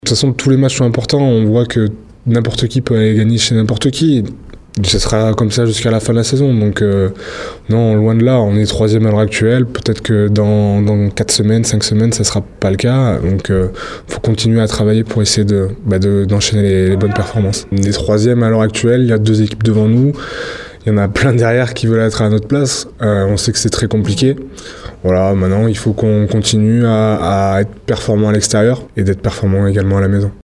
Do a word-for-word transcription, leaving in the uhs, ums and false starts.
De toute façon, tous les matchs sont importants. On voit que n'importe qui peut aller gagner chez n'importe qui. Ce sera comme ça jusqu'à la fin de la saison. Donc euh, non, loin de là, on est troisième à l'heure actuelle. Peut-être que dans, dans quatre semaines, cinq semaines, ça ne sera pas le cas. Donc il euh, faut continuer à travailler pour essayer de, bah de, d'enchaîner les, les bonnes performances. On est troisième à l'heure actuelle, il y a deux équipes devant nous. Il y en a plein derrière qui veulent être à notre place. Euh, on sait que c'est très compliqué. Voilà, maintenant, il faut qu'on continue à, à être performant à l'extérieur et d'être performant également à la maison.